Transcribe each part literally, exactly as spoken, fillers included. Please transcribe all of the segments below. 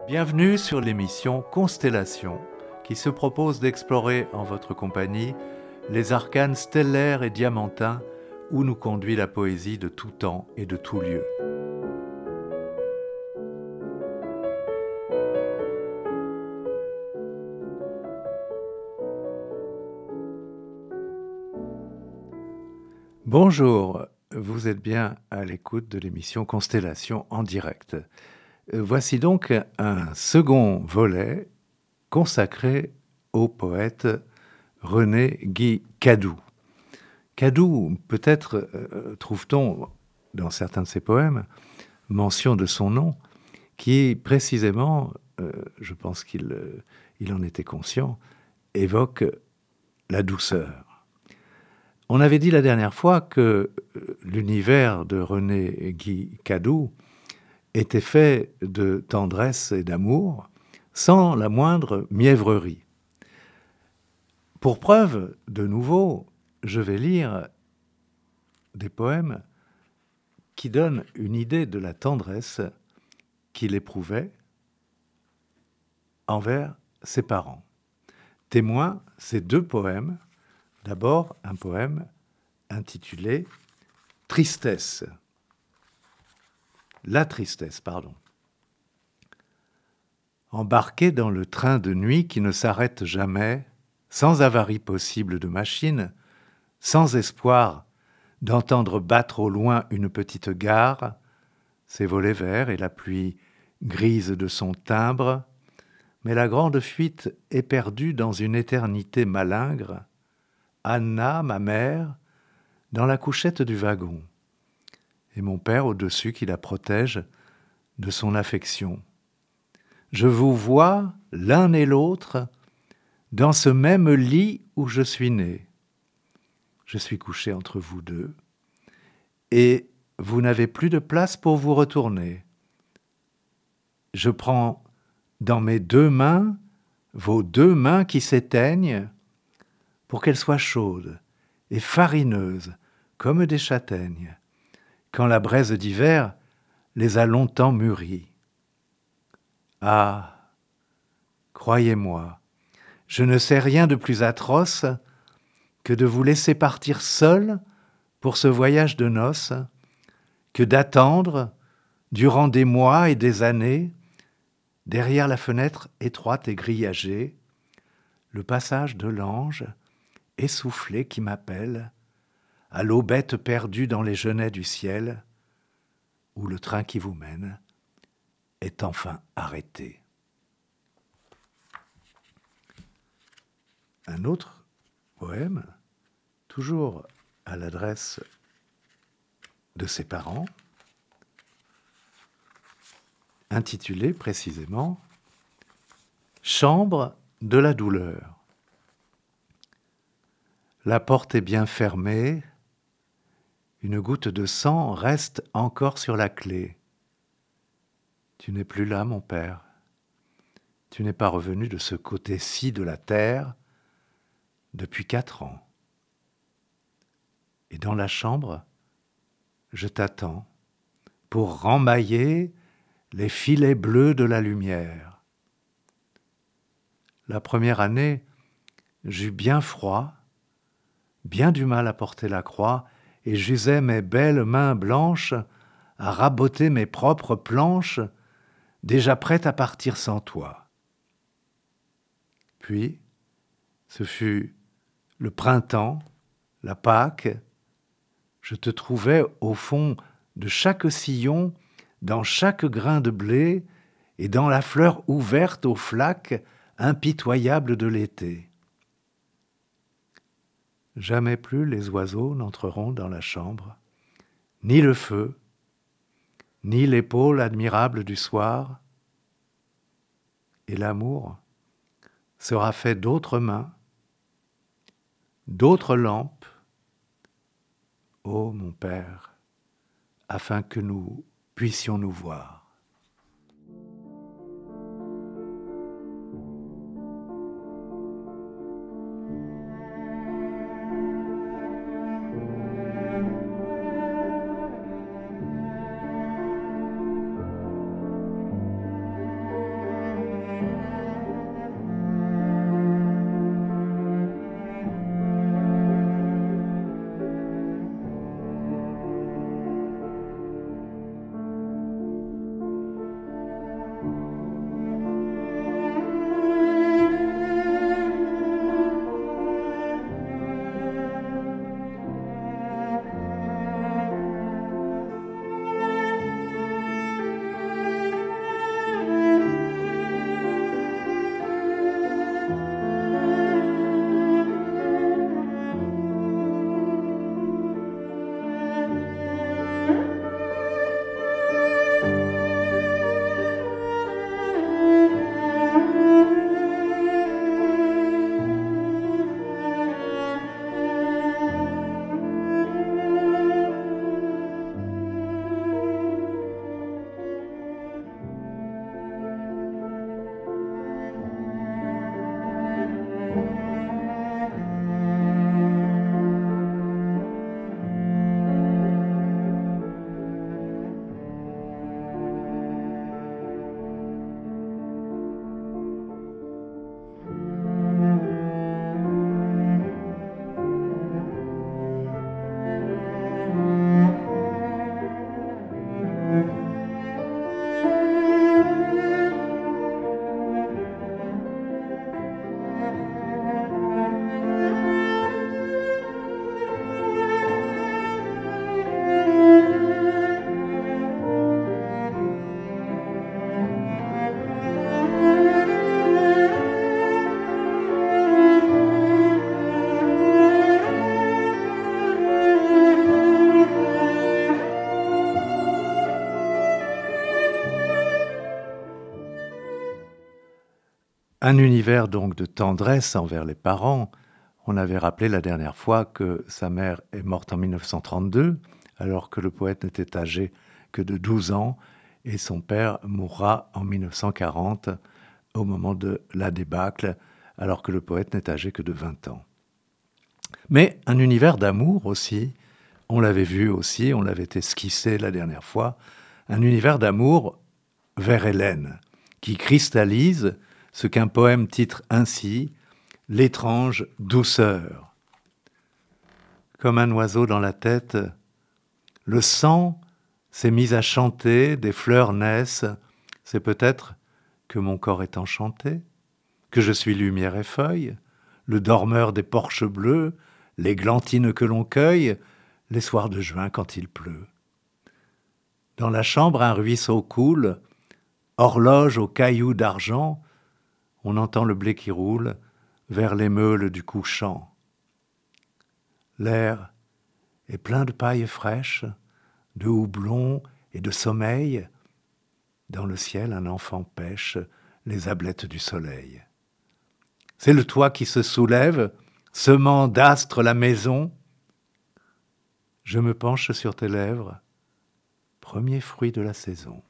Bienvenue sur l'émission Constellation, qui se propose d'explorer en votre compagnie les arcanes stellaires et diamantins où nous conduit la poésie de tout temps et de tout lieu. Bonjour, vous êtes bien à l'écoute de l'émission Constellation en direct. Voici donc un second volet consacré au poète René Guy Cadoux. Cadoux, peut-être euh, trouve-t-on dans certains de ses poèmes mention de son nom, qui précisément, euh, je pense qu'il euh, il en était conscient, évoque la douceur. On avait dit la dernière fois que l'univers de René Guy Cadoux était fait de tendresse et d'amour, sans la moindre mièvrerie. Pour preuve, de nouveau, je vais lire des poèmes qui donnent une idée de la tendresse qu'il éprouvait envers ses parents. Témoin, ces deux poèmes. D'abord, un poème intitulé « Tristesse ». La tristesse, pardon. Embarqué dans le train de nuit qui ne s'arrête jamais, sans avarie possible de machine, sans espoir d'entendre battre au loin une petite gare, ses volets verts et la pluie grise de son timbre, mais la grande fuite est perdue dans une éternité malingre, Anna, ma mère, dans la couchette du wagon, et mon père au-dessus qui la protège de son affection. Je vous vois, l'un et l'autre, dans ce même lit où je suis né. Je suis couché entre vous deux, et vous n'avez plus de place pour vous retourner. Je prends dans mes deux mains vos deux mains qui s'éteignent pour qu'elles soient chaudes et farineuses comme des châtaignes, quand la braise d'hiver les a longtemps mûries. Ah, croyez-moi, je ne sais rien de plus atroce que de vous laisser partir seul pour ce voyage de noces, que d'attendre, durant des mois et des années, derrière la fenêtre étroite et grillagée, le passage de l'ange essoufflé qui m'appelle, à l'aubette perdue dans les genêts du ciel, où le train qui vous mène est enfin arrêté. Un autre poème, toujours à l'adresse de ses parents, intitulé précisément « Chambre de la douleur ». La porte est bien fermée, une goutte de sang reste encore sur la clé. Tu n'es plus là, mon père. Tu n'es pas revenu de ce côté-ci de la terre depuis quatre ans. Et dans la chambre, je t'attends pour remmailler les filets bleus de la lumière. La première année, j'eus bien froid, bien du mal à porter la croix, et j'usais mes belles mains blanches à raboter mes propres planches, déjà prêtes à partir sans toi. Puis, ce fut le printemps, la Pâque, je te trouvais au fond de chaque sillon, dans chaque grain de blé, et dans la fleur ouverte aux flaques impitoyables de l'été. Jamais plus les oiseaux n'entreront dans la chambre, ni le feu, ni l'épaule admirable du soir, et l'amour sera fait d'autres mains, d'autres lampes, ô mon Père, afin que nous puissions nous voir. Un univers donc de tendresse envers les parents. On avait rappelé la dernière fois que sa mère est morte en mille neuf cent trente-deux, alors que le poète n'était âgé que de douze ans, et son père mourra en mille neuf cent quarante, au moment de la débâcle, alors que le poète n'est âgé que de vingt ans. Mais un univers d'amour aussi, on l'avait vu aussi, on l'avait esquissé la dernière fois, un univers d'amour vers Hélène, qui cristallise ce qu'un poème titre ainsi « L'étrange douceur ». Comme un oiseau dans la tête, le sang s'est mis à chanter, des fleurs naissent, c'est peut-être que mon corps est enchanté, que je suis lumière et feuille, le dormeur des porches bleus, l'églantine que l'on cueille, les soirs de juin quand il pleut. Dans la chambre un ruisseau coule, horloge aux cailloux d'argent, on entend le blé qui roule vers les meules du couchant. L'air est plein de paille fraîche, de houblon et de sommeil. Dans le ciel, un enfant pêche les ablettes du soleil. C'est le toit qui se soulève, semant d'astres la maison. Je me penche sur tes lèvres, premier fruit de la saison.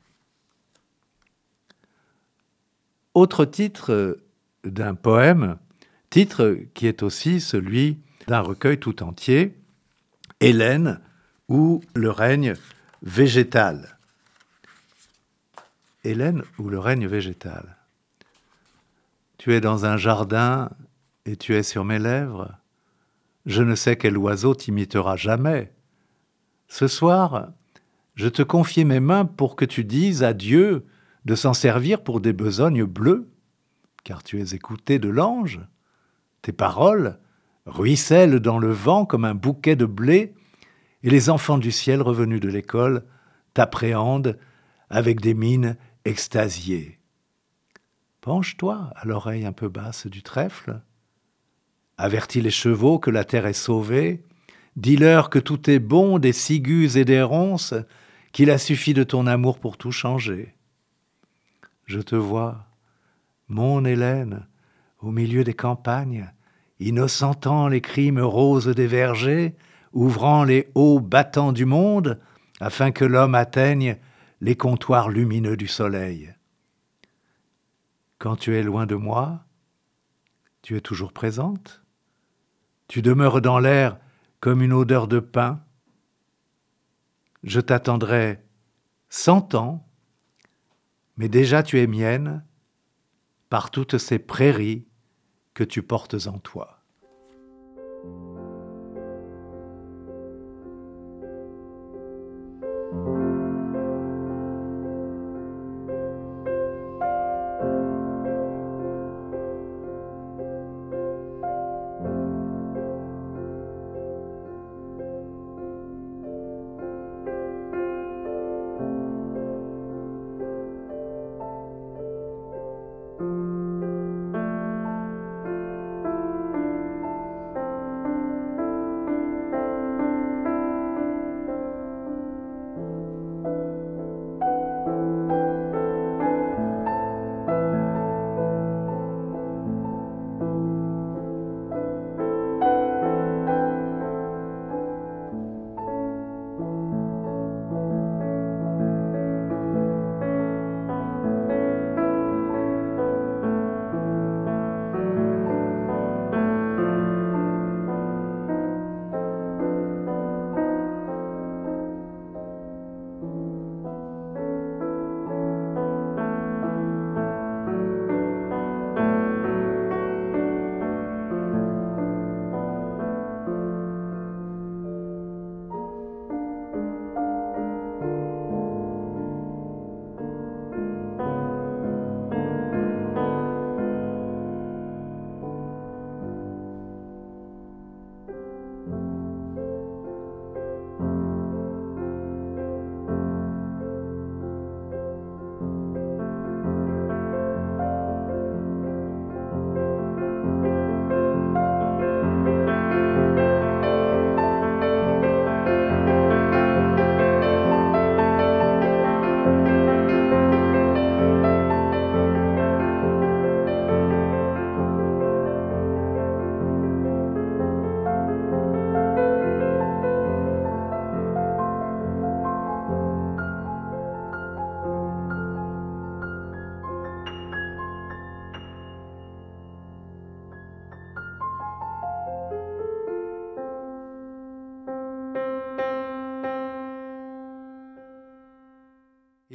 Autre titre d'un poème, titre qui est aussi celui d'un recueil tout entier, Hélène ou le règne végétal. Hélène ou le règne végétal. Tu es dans un jardin et tu es sur mes lèvres. Je ne sais quel oiseau t'imitera jamais. Ce soir, je te confie mes mains pour que tu dises à Dieu de s'en servir pour des besognes bleues, car tu es écouté de l'ange. Tes paroles ruissellent dans le vent comme un bouquet de blé, et les enfants du ciel revenus de l'école t'appréhendent avec des mines extasiées. Penche-toi à l'oreille un peu basse du trèfle. Avertis les chevaux que la terre est sauvée. Dis-leur que tout est bon des ciguës et des ronces, qu'il a suffi de ton amour pour tout changer. Je te vois, mon Hélène, au milieu des campagnes, innocentant les crimes roses des vergers, ouvrant les hauts battants du monde, afin que l'homme atteigne les comptoirs lumineux du soleil. Quand tu es loin de moi, tu es toujours présente. Tu demeures dans l'air comme une odeur de pin. Je t'attendrai cent ans, mais déjà tu es mienne par toutes ces prairies que tu portes en toi.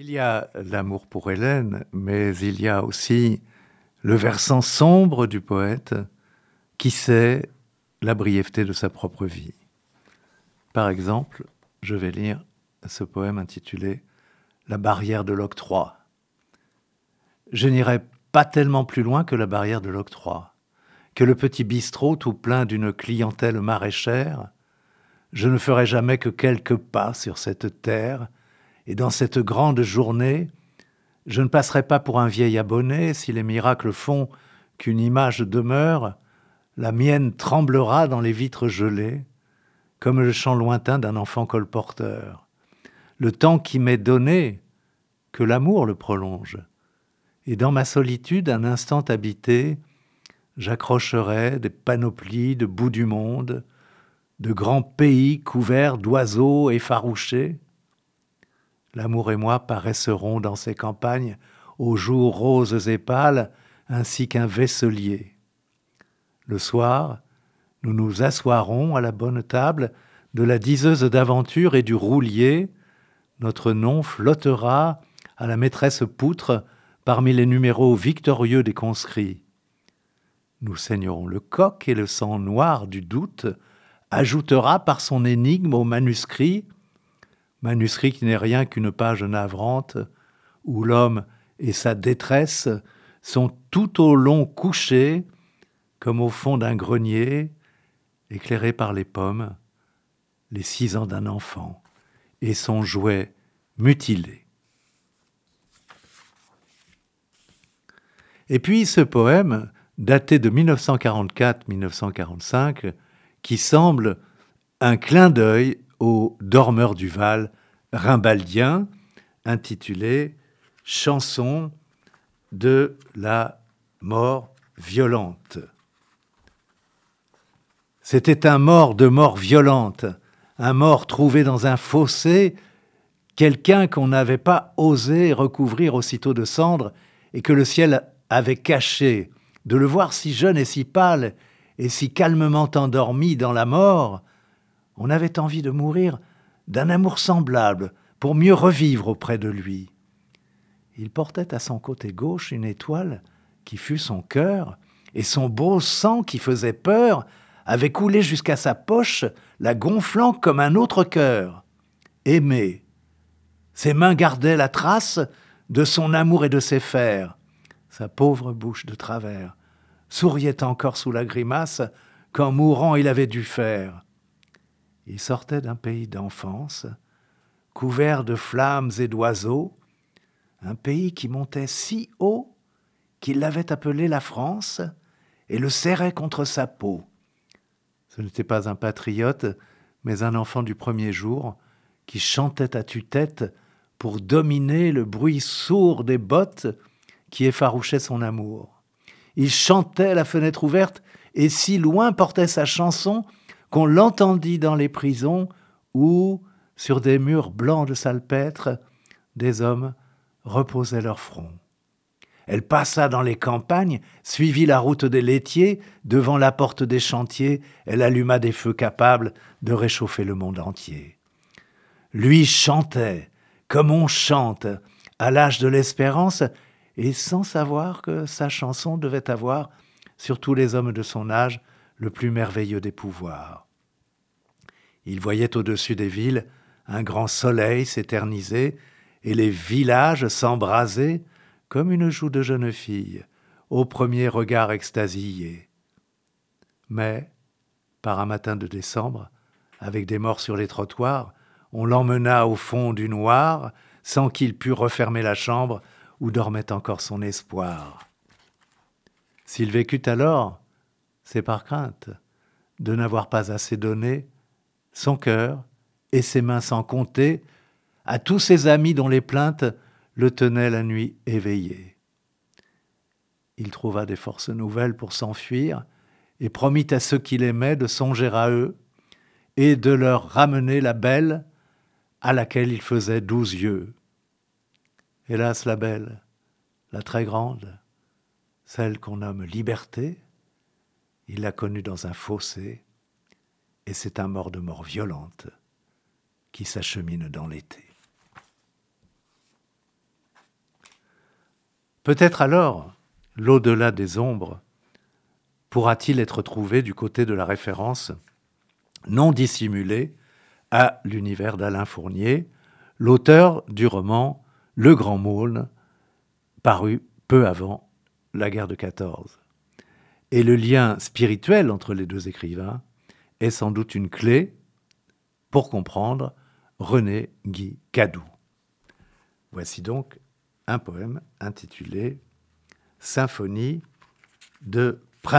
Il y a l'amour pour Hélène, mais il y a aussi le versant sombre du poète qui sait la brièveté de sa propre vie. Par exemple, je vais lire ce poème intitulé « La barrière de l'octroi ». Je n'irai pas tellement plus loin que la barrière de l'octroi, que le petit bistrot tout plein d'une clientèle maraîchère. Je ne ferai jamais que quelques pas sur cette terre, et dans cette grande journée, je ne passerai pas pour un vieil abonné. Si les miracles font qu'une image demeure, la mienne tremblera dans les vitres gelées, comme le chant lointain d'un enfant colporteur. Le temps qui m'est donné, que l'amour le prolonge. Et dans ma solitude, un instant habité, j'accrocherai des panoplies de bouts du monde, de grands pays couverts d'oiseaux effarouchés. L'amour et moi paraisserons dans ces campagnes aux jours roses et pâles, ainsi qu'un vaisselier. Le soir, nous nous assoirons à la bonne table de la diseuse d'aventure et du roulier. Notre nom flottera à la maîtresse poutre parmi les numéros victorieux des conscrits. Nous saignerons le coq et le sang noir du doute ajoutera par son énigme au manuscrit, manuscrit qui n'est rien qu'une page navrante où l'homme et sa détresse sont tout au long couchés comme au fond d'un grenier, éclairés par les pommes, les six ans d'un enfant et son jouet mutilé. Et puis ce poème, daté de mille neuf cent quarante-quatre à mille neuf cent quarante-cinq, qui semble un clin d'œil aux dormeurs du Val rimbaldien, intitulé « Chanson de la mort violente ». C'était un mort de mort violente, un mort trouvé dans un fossé, quelqu'un qu'on n'avait pas osé recouvrir aussitôt de cendres et que le ciel avait caché. De le voir si jeune et si pâle et si calmement endormi dans la mort, on avait envie de mourir d'un amour semblable pour mieux revivre auprès de lui. Il portait à son côté gauche une étoile qui fut son cœur, et son beau sang qui faisait peur avait coulé jusqu'à sa poche, la gonflant comme un autre cœur. Aimé, ses mains gardaient la trace de son amour et de ses fers. Sa pauvre bouche de travers souriait encore sous la grimace qu'en mourant il avait dû faire. Il sortait d'un pays d'enfance, couvert de flammes et d'oiseaux, un pays qui montait si haut qu'il l'avait appelé la France et le serrait contre sa peau. Ce n'était pas un patriote, mais un enfant du premier jour qui chantait à tue-tête pour dominer le bruit sourd des bottes qui effarouchaient son amour. Il chantait à la fenêtre ouverte et si loin portait sa chanson qu'on l'entendit dans les prisons où, sur des murs blancs de salpêtre, des hommes reposaient leur front. Elle passa dans les campagnes, suivit la route des laitiers, devant la porte des chantiers, elle alluma des feux capables de réchauffer le monde entier. Lui chantait, comme on chante, à l'âge de l'espérance, et sans savoir que sa chanson devait avoir, sur tous les hommes de son âge, le plus merveilleux des pouvoirs. Il voyait au-dessus des villes un grand soleil s'éterniser et les villages s'embraser comme une joue de jeune fille au premier regard extasié. Mais, par un matin de décembre, avec des morts sur les trottoirs, on l'emmena au fond du noir sans qu'il pût refermer la chambre où dormait encore son espoir. S'il vécut alors, c'est par crainte de n'avoir pas assez donné son cœur et ses mains sans compter à tous ses amis dont les plaintes le tenaient la nuit éveillé. Il trouva des forces nouvelles pour s'enfuir et promit à ceux qu'il aimait de songer à eux et de leur ramener la belle à laquelle il faisait douze yeux. Hélas, la belle, la très grande, celle qu'on nomme liberté, il l'a connue dans un fossé, et c'est un mort de mort violente qui s'achemine dans l'été. Peut-être alors, l'au-delà des ombres pourra-t-il être trouvé du côté de la référence non dissimulée à l'univers d'Alain Fournier, l'auteur du roman Le Grand Maulne, paru peu avant la guerre de quatorze. Et le lien spirituel entre les deux écrivains est sans doute une clé pour comprendre René Guy Cadoux. Voici donc un poème intitulé « Symphonie de printemps ».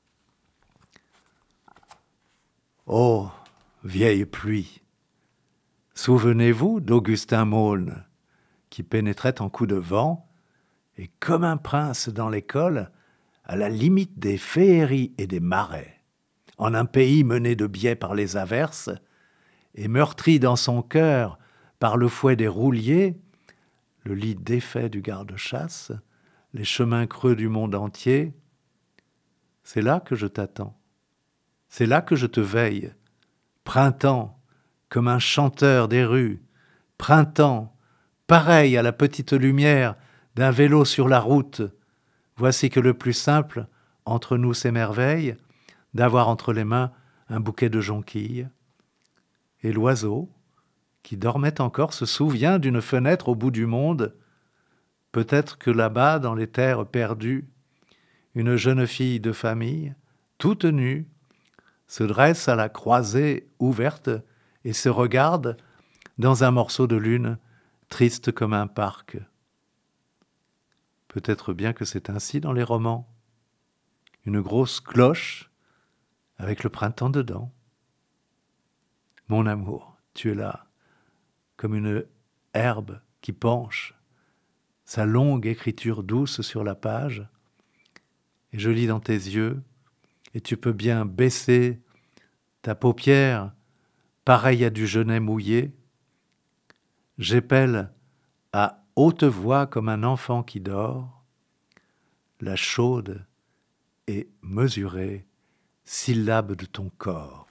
Ô vieille pluie, souvenez-vous d'Augustin Maulne, qui pénétrait en coup de vent, et comme un prince dans l'école, à la limite des féeries et des marais, en un pays mené de biais par les averses, et meurtri dans son cœur par le fouet des rouliers, le lit défait du garde-chasse, les chemins creux du monde entier, c'est là que je t'attends, c'est là que je te veille, printemps, comme un chanteur des rues, printemps, pareil à la petite lumière d'un vélo sur la route. Voici que le plus simple entre nous s'émerveille d'avoir entre les mains un bouquet de jonquilles. Et l'oiseau, qui dormait encore, se souvient d'une fenêtre au bout du monde. Peut-être que là-bas, dans les terres perdues, une jeune fille de famille, toute nue, se dresse à la croisée ouverte et se regarde dans un morceau de lune triste comme un parc. Peut-être bien que c'est ainsi dans les romans. Une grosse cloche avec le printemps dedans. Mon amour, tu es là, comme une herbe qui penche, sa longue écriture douce sur la page, et je lis dans tes yeux, et tu peux bien baisser ta paupière, pareille à du genêt mouillé. J'épelle à haute voix comme un enfant qui dort, la chaude et mesurée syllabe de ton corps.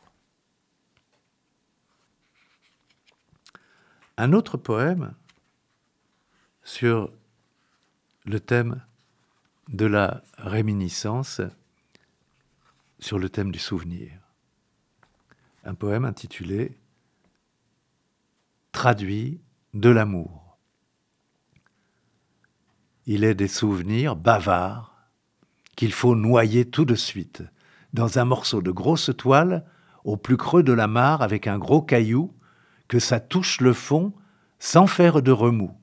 Un autre poème sur le thème de la réminiscence, sur le thème du souvenir. Un poème intitulé « Traduit de l'amour ». Il est des souvenirs bavards qu'il faut noyer tout de suite dans un morceau de grosse toile au plus creux de la mare avec un gros caillou, que ça touche le fond sans faire de remous.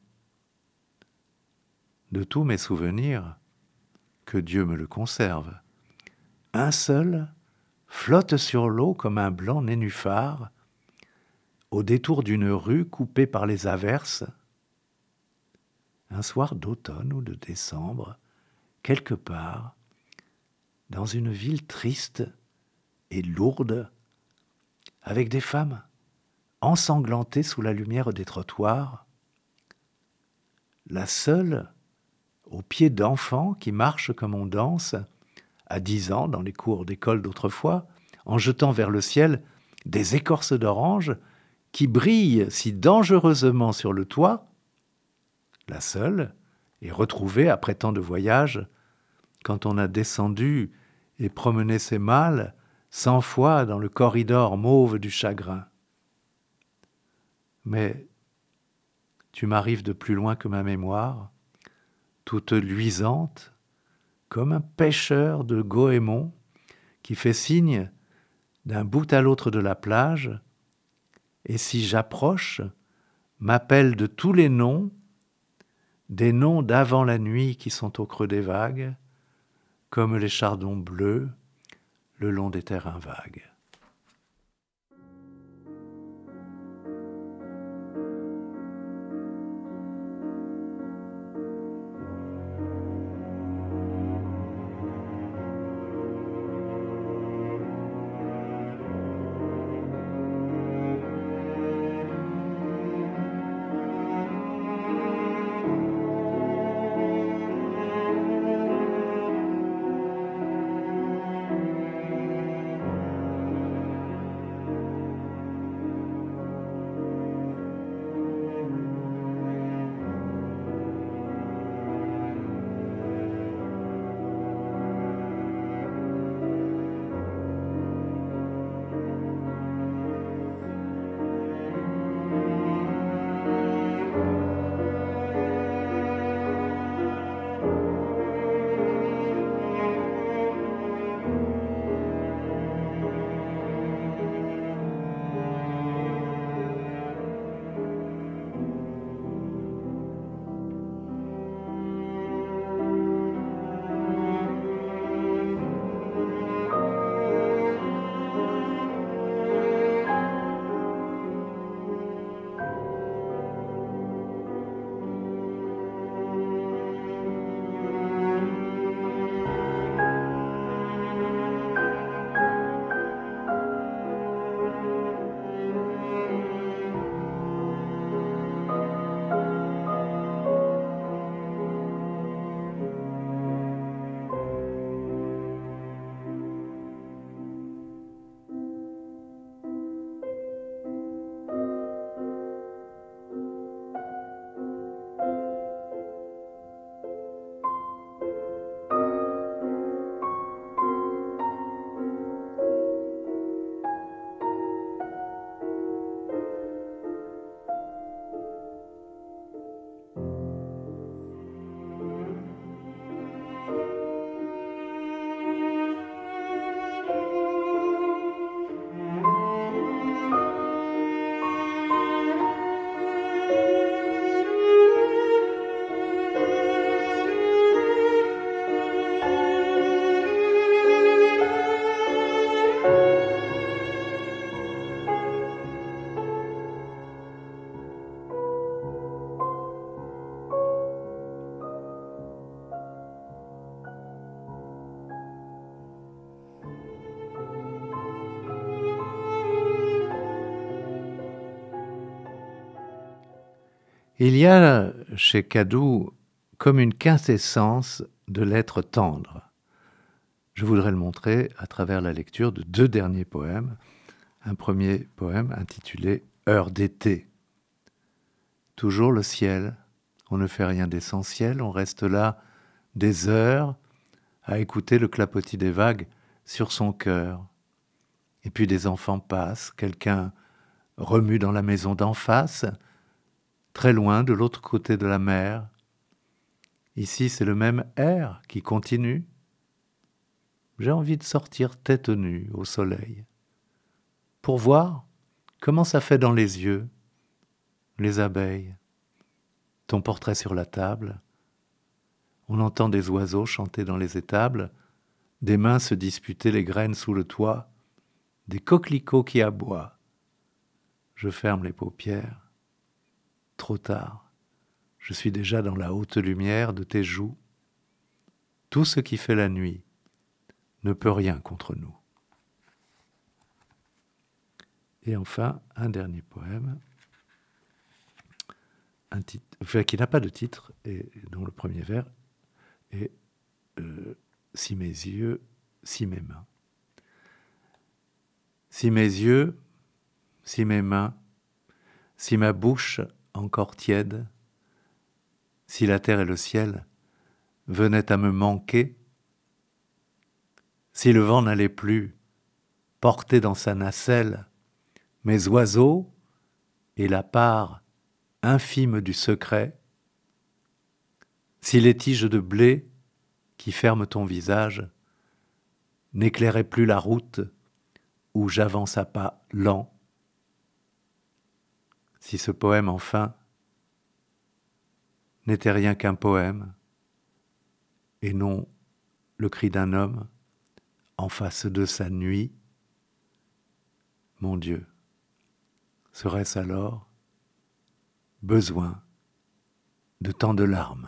De tous mes souvenirs, que Dieu me le conserve, un seul flotte sur l'eau comme un blanc nénuphar, au détour d'une rue coupée par les averses. Un soir d'automne ou de décembre, quelque part, dans une ville triste et lourde, avec des femmes ensanglantées sous la lumière des trottoirs, la seule aux pieds d'enfants qui marchent comme on danse, à dix ans dans les cours d'école d'autrefois, en jetant vers le ciel des écorces d'orange qui brillent si dangereusement sur le toit, la seule est retrouvée après tant de voyages, quand on a descendu et promené ses mâles cent fois dans le corridor mauve du chagrin. Mais tu m'arrives de plus loin que ma mémoire, toute luisante, comme un pêcheur de goémon qui fait signe d'un bout à l'autre de la plage, et si j'approche, m'appelle de tous les noms, des noms d'avant la nuit qui sont au creux des vagues, comme les chardons bleus le long des terrains vagues. Il y a chez Cadou comme une quintessence de l'être tendre. Je voudrais le montrer à travers la lecture de deux derniers poèmes. Un premier poème intitulé « Heure d'été ». Toujours le ciel, on ne fait rien d'essentiel, on reste là des heures à écouter le clapotis des vagues sur son cœur. Et puis des enfants passent, quelqu'un remue dans la maison d'en face, très loin de l'autre côté de la mer. Ici, c'est le même air qui continue. J'ai envie de sortir tête nue au soleil pour voir comment ça fait dans les yeux, les abeilles, ton portrait sur la table. On entend des oiseaux chanter dans les étables, des mains se disputer les graines sous le toit, des coquelicots qui aboient. Je ferme les paupières. Trop tard, je suis déjà dans la haute lumière de tes joues. Tout ce qui fait la nuit ne peut rien contre nous. Et enfin, un dernier poème, un titre, enfin, qui n'a pas de titre, et dont le premier vers est euh, « Si mes yeux, si mes mains ». Si mes yeux, si mes mains, si ma bouche encore tiède, si la terre et le ciel venaient à me manquer, si le vent n'allait plus porter dans sa nacelle mes oiseaux et la part infime du secret, si les tiges de blé qui ferment ton visage n'éclairaient plus la route où j'avance à pas lents, si ce poème enfin n'était rien qu'un poème et non le cri d'un homme en face de sa nuit, mon Dieu, serait-ce alors besoin de tant de larmes?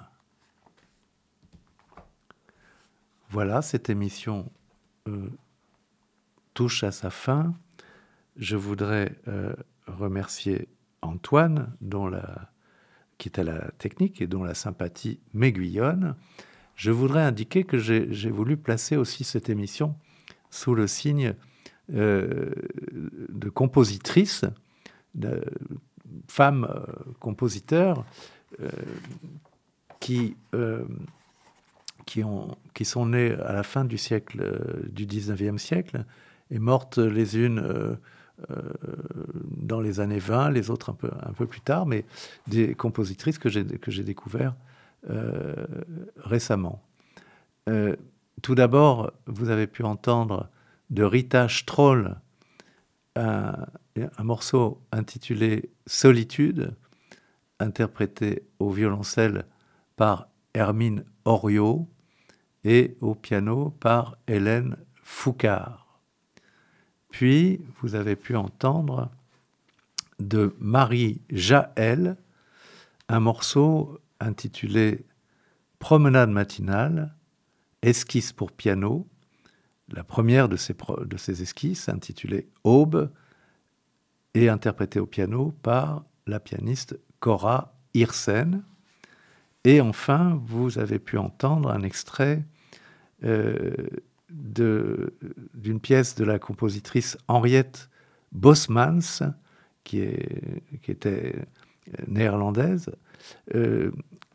Voilà, cette émission euh, touche à sa fin. Je voudrais euh, remercier Antoine, dont la, qui est à la technique et dont la sympathie m'aiguillonne. Je voudrais indiquer que j'ai, j'ai voulu placer aussi cette émission sous le signe euh, de compositrices, de femmes euh, compositeurs euh, qui, euh, qui, ont, qui sont nées à la fin du siècle, euh, du dix-neuvième siècle, et mortes les unes euh, euh, dans les années vingt, les autres un peu, un peu plus tard, mais des compositrices que j'ai, que j'ai découvertes euh, récemment. Euh, tout d'abord, vous avez pu entendre de Rita Stroll un, un morceau intitulé « Solitude », interprété au violoncelle par Hermine Oriot et au piano par Hélène Foucard. Puis, vous avez pu entendre de Marie Jaël un morceau intitulé « Promenade matinale », esquisse pour piano. La première de ces, pro- de ces esquisses, intitulée « Aube », est interprétée au piano par la pianiste Cora Hirsen. Et enfin, vous avez pu entendre un extrait euh, de, d'une pièce de la compositrice Henriette Bosmans, qui, est, qui était néerlandaise. Euh,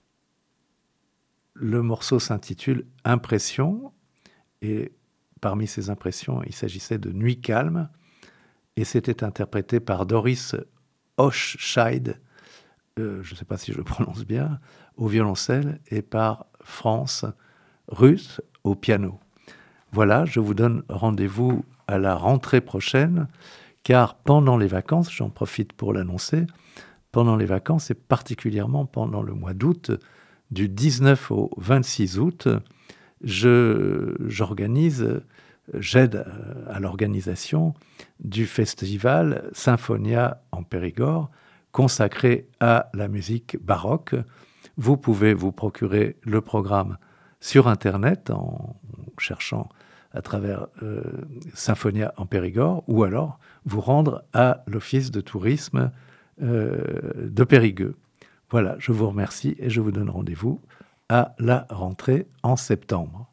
le morceau s'intitule « Impression » et parmi ces impressions, il s'agissait de Nuit calme et c'était interprété par Doris Hochscheid, euh, je ne sais pas si je le prononce bien, au violoncelle et par France Russe au piano. Voilà, je vous donne rendez-vous à la rentrée prochaine, car pendant les vacances, j'en profite pour l'annoncer, pendant les vacances et particulièrement pendant le mois d'août, du dix-neuf au vingt-six août, je, j'organise, j'aide à l'organisation du festival Symphonia en Périgord, consacré à la musique baroque. Vous pouvez vous procurer le programme sur Internet en cherchant à travers euh, Symphonia en Périgord, ou alors vous rendre à l'office de tourisme euh, de Périgueux. Voilà, je vous remercie et je vous donne rendez-vous à la rentrée en septembre.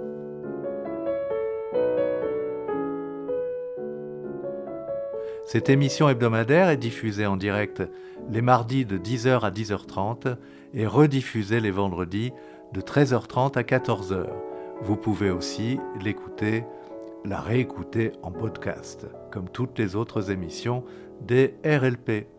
Cette émission hebdomadaire est diffusée en direct les mardis de dix heures à dix heures trente et rediffusée les vendredis de treize heures trente à quatorze heures. Vous pouvez aussi l'écouter, la réécouter en podcast, comme toutes les autres émissions des R L P.